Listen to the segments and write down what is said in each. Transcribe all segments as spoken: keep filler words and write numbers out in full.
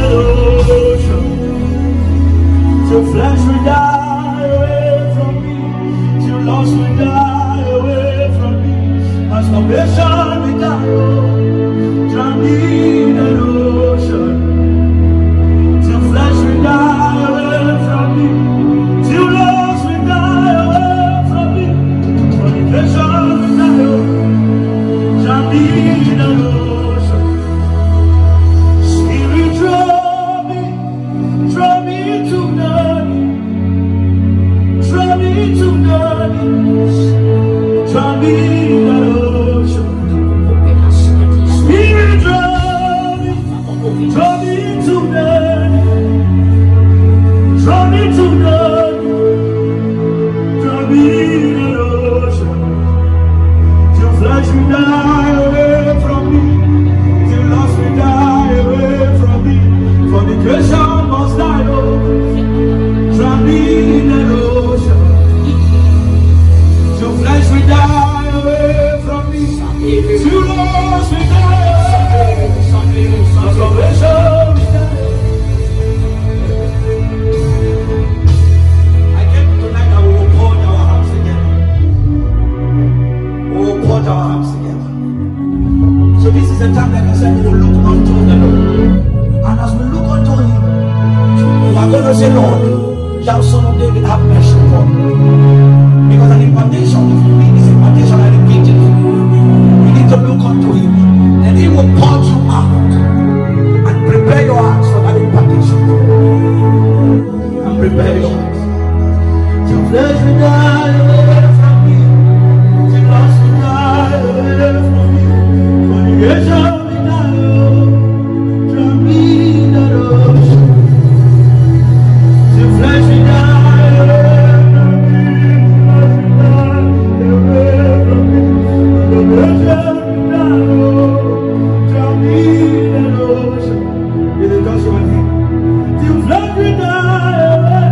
ocean. Till flesh will die away from me, till loss will die away from me, as salvation will die, oh, drown me in an ocean. Till flesh will die away from me, till loss will die away from me, salvation will die, oh, drown me in an ocean. Spirit, draw me, draw me to none. Draw me to darkness, draw me in the ocean. Spirit, draw me, draw me to darkness, draw me to darkness, draw me in the ocean. Till flesh will die away from me, till loss will die away from me, for the creation must die, oh, draw me in the ocean. Till flesh will die away from me, till loss will die away, as salvation will die. I came tonight that we will pour our hearts together. We will pour our hearts together. So this is the time, like I said, we will look unto the Lord. And as we look unto Him, we are going to say, Lord, thou son of David, have mercy upon me. Because an impartation is this impartation, I repeat it. We need to look unto Him, and He will pour you out and prepare your hearts for that impartation. And prepare your hearts. Till flesh will die away from me, till loss will die away from me, for the creation will die, oh, from me in the ocean. Till flesh will die away from me, from me, the creation will die, oh, from me in the ocean. Is it just one thing? Till flesh will die away,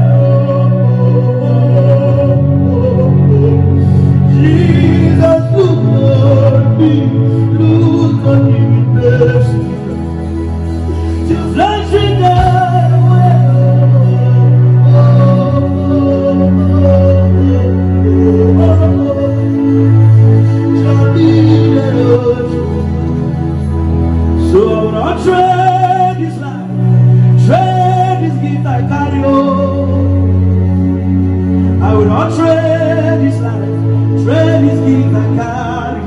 Jesus, look on me, look on me with mercy. Till flesh will die away, shall be the ocean. So I will not trade this life, trade this gift I carry on. I will not trade this life, trade this gift I carry.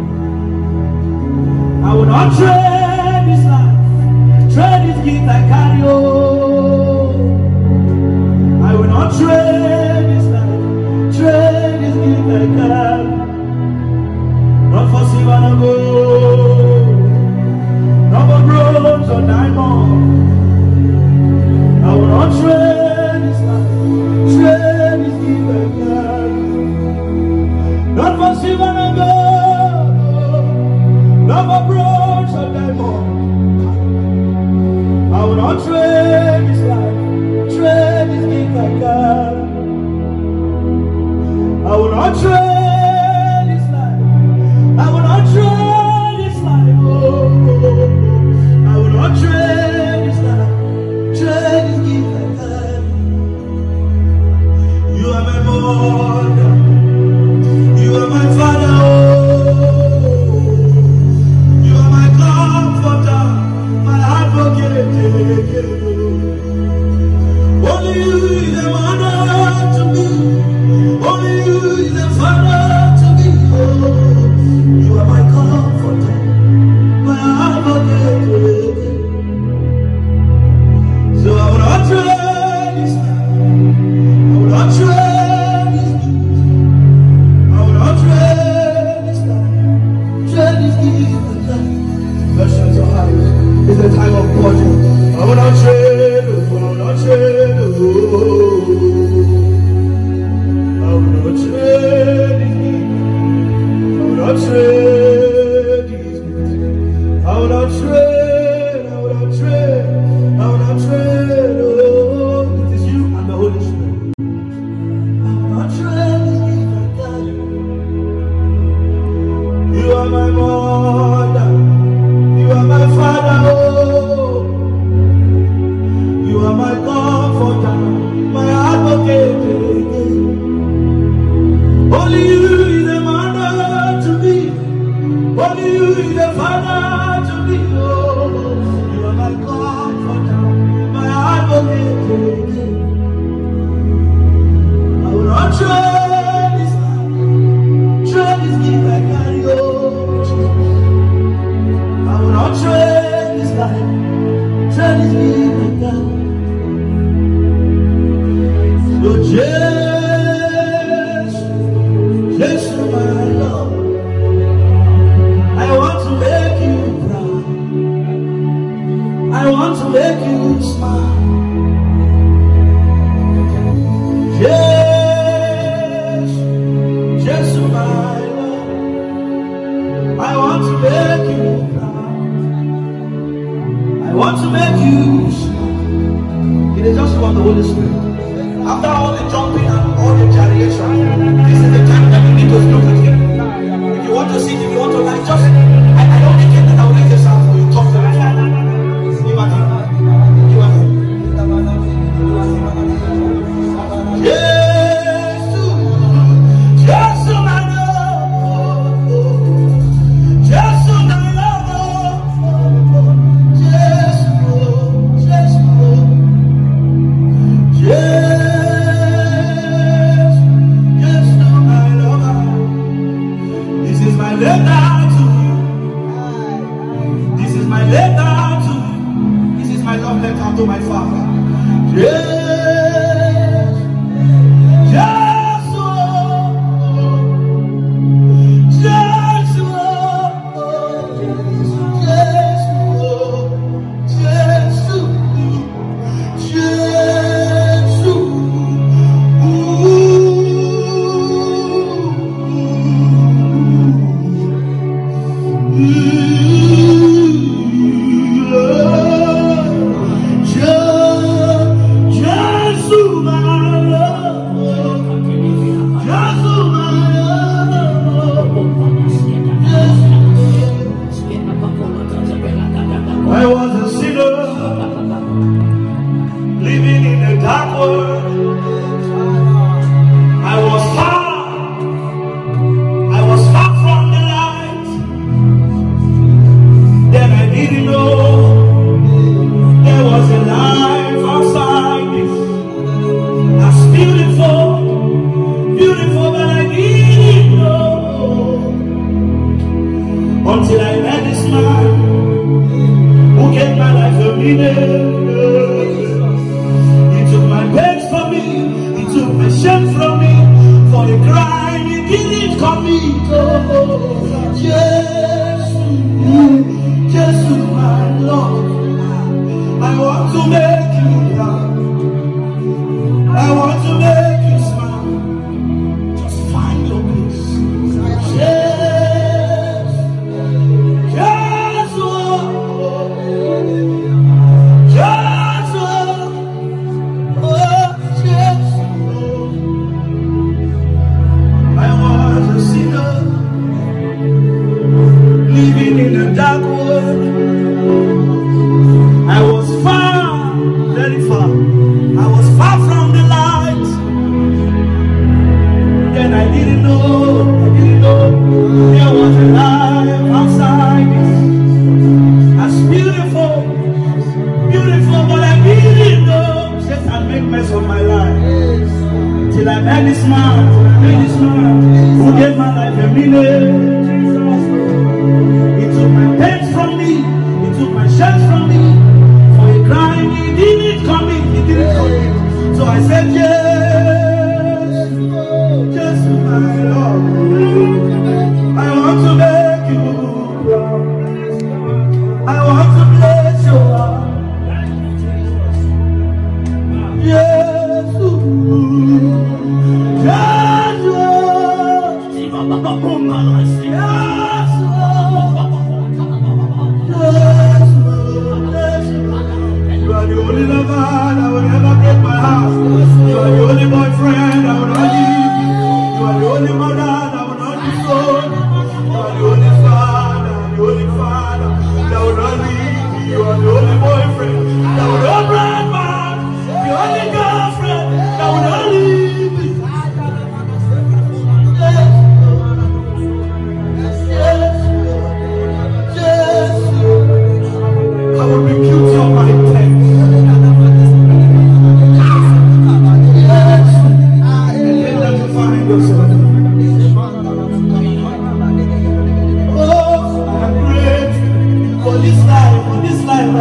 I will not trade this life, trade this gift I carry on. I will not trade this life, trade this gift I carry. Not for silver and gold, not for bronze or diamond. I will not trade this life, trade this gift I carry. Not for silver and gold, not for bronze or diamond. I will not trade this life, trade this gift I carry. I will not trade this life, I will not trade this life, oh, I will not trade this life, trade this gift I carry. You are my mother, you are my father, oh, you are my comforter, my advocate. Only you is a mother to me, only you is a father to me, oh, you are my comforter, my advocate. So I will not trade this life, I will not trade this gift, I will not trade this life, trade this gift and life. Let's shut your eyes. It's the time of purging. I will not trade, I will not trade, oh, I will not trade this gift, I will not trade this gift, I will not trade, I will not trade, I will not trade, oh, it is you and the Holy Spirit. I will not trade this gift I carry. You are my mother, you are my father, oh, Father to me, oh, you are my comforter, my advocate. I will not trade this life, trade this gift I carry, oh, Jesus. I will not trade this life, trade this gift I carry. So Jesus, Jesus, my Lord, I want to make you proud. I want to make you smile. Yes, Jesus, my Lord, I want to make you proud. I want to make you smile. It is just about the Holy Spirit. After all the jumping and all the gyration, this is the time that you need to look at him. If you want to sit, if you want to lie, just I, I don't think that I will raise a sound for you. Talk to me. Give at him. Give at him. Yes, yes, my Lord. Yes, my Lord. Yes, yes, yes. Letter to you. This is my letter to you. This is my love letter to my Father. Yes, yes, oh, yes, oh, yes, oh, yes, oh, yes, oh. I was a sinner, living in a dark world. I was far, I was far from the light. Then I didn't know there was a life outside this. That's beautiful, beautiful, but I didn't know until I met this man who gave my life a meaning. He took my pains from me, he took my shame from me, for the crime he didn't commit. Oh, yes, yes, my Lord, I want to make you proud. I want to make you smile. Just find your place. Yes, yes, oh, yes, oh, oh, yes, oh. I was a sinner, living in a dark world. I was far, very far. I was far from the light. Then I didn't know, I didn't know there was a life outside this. That's beautiful, beautiful, but I didn't know Satan make mess of my life. Till I met this man, till I met this man who gave my life a meaning. He took my pains from me, he took my shame from me. For a crime he didn't commit, he didn't commit. So I said yes, yes, my Lord. I want to make you proud. I want to bless your heart. Yes, yes, yes, yes. You are the only lover I will ever break my heart. You are the only boyfriend I will not leave you. You are the only mother that will not disown you. You are the only father, the only father that will not leave you. You are the only boyfriend that will not run back. The only girlfriend that will not leave you. Yes, yes, yes.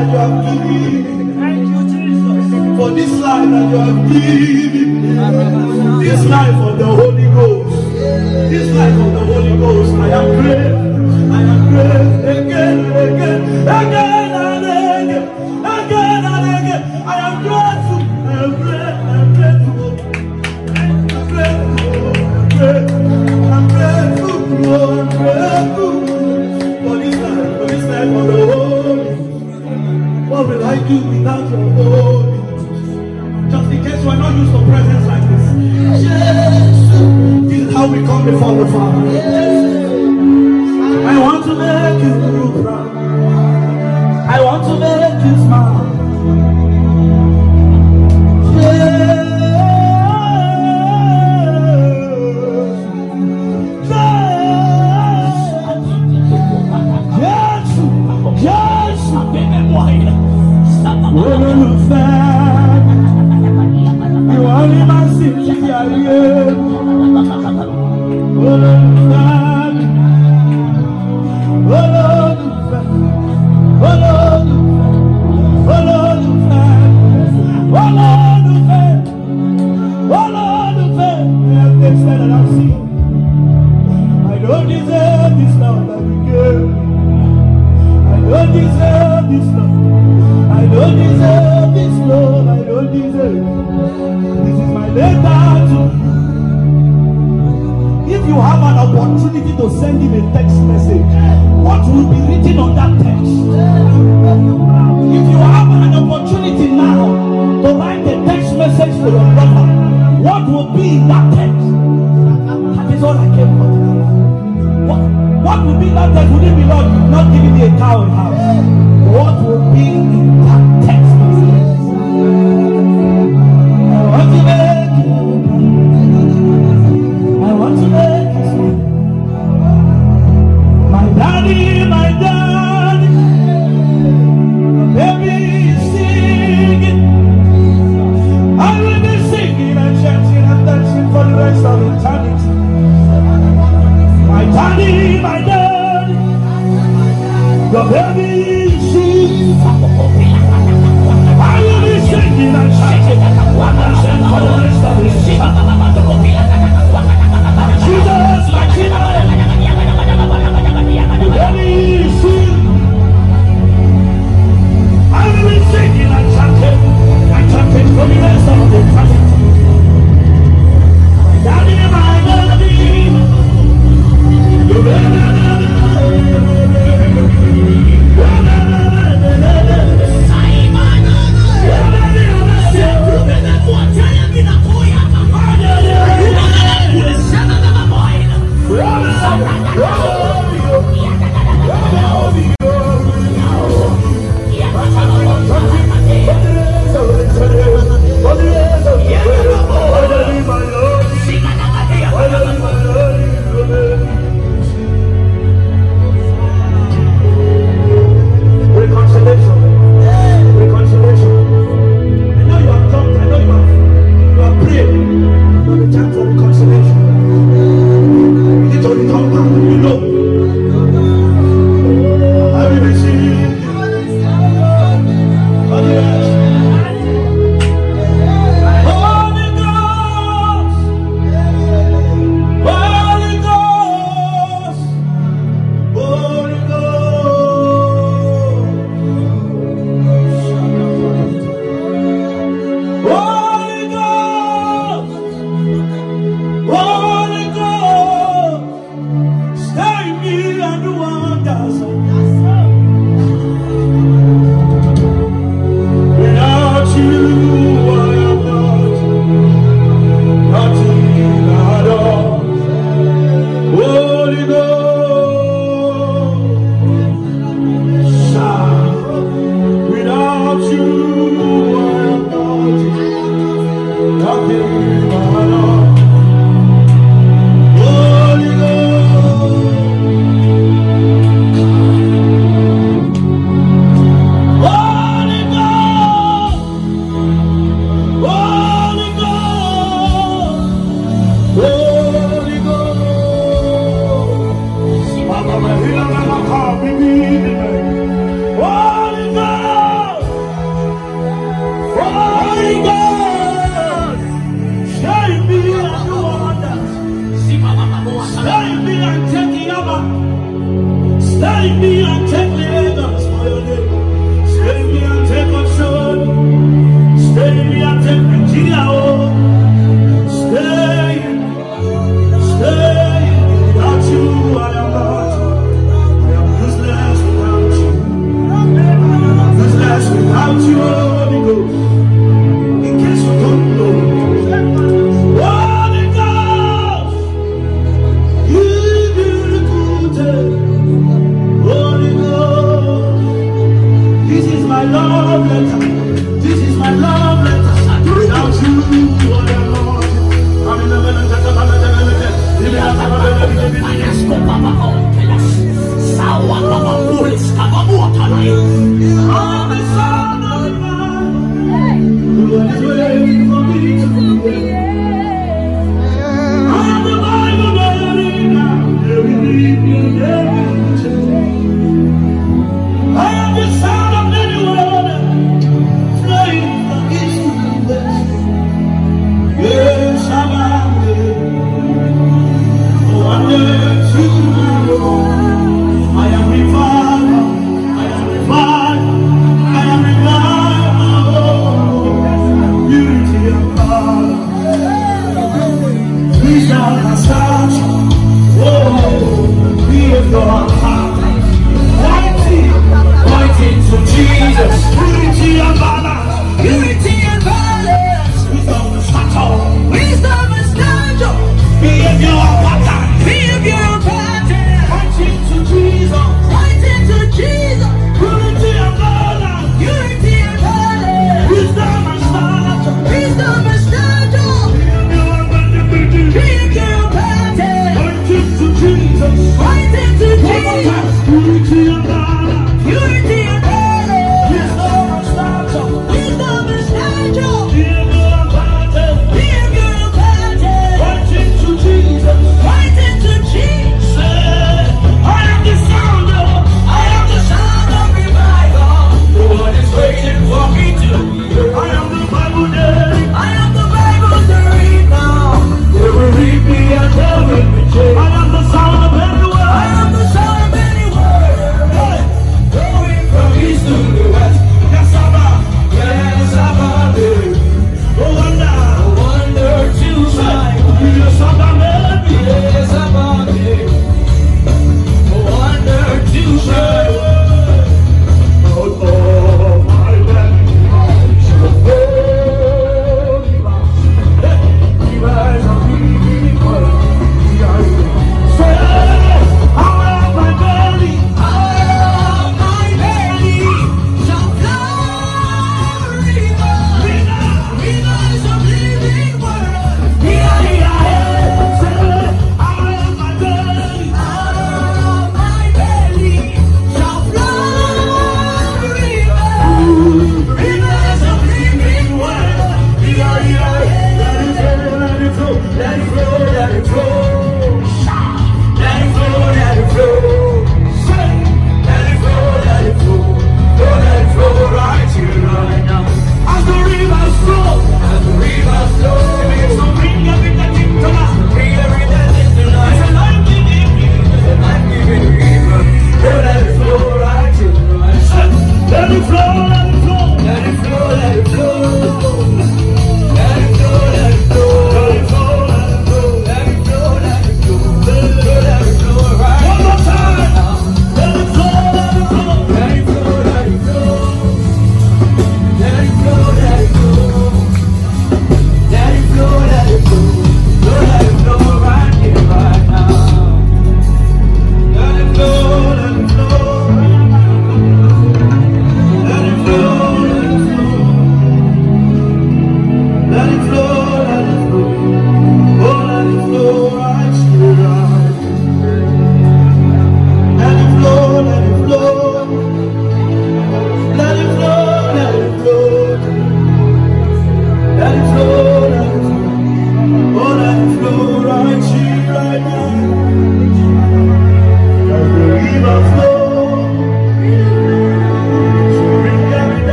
that you have given. Thank you, Jesus. For this life that you have given. This life of the Holy Ghost. This life of the Holy Ghost. I am grateful. I am grateful again and again. Again and again. Again and again. I am grateful. I am grateful. I am grateful. I'm grateful. I'm grateful. I'm grateful. For this life. For this life of the Holy. What will I do without your Holy? Just in case we are not used to presence like this. Yes. This is how we come before the Father. Yes. I want to make you proud. I want to make you smile. Yes. Yes. Yes. You only must see the I don't deserve this love that you give. I don't deserve this love. I don't deserve this love. I don't deserve. This is my letter to you. If you have an opportunity to send him a text message, what will be written on that text? If you have an opportunity now to write a text message to your brother, what will be in that text? That is all I came for tonight. What, what will be that text? Would it be, Lord, you've not given me a cow in house? What will be in that text message? I want to make you. I want to make you smile. My daddy, my dad. I am revived. I am revived.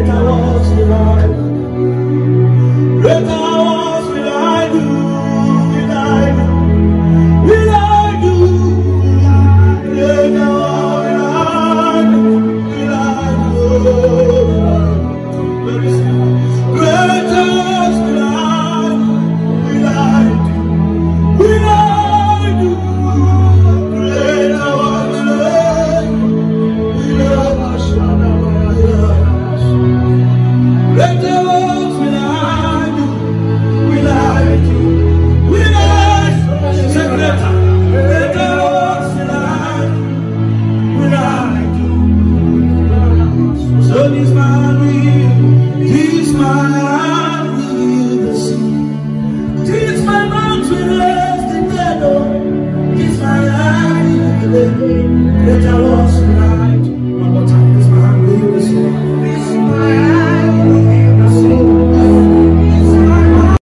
I was.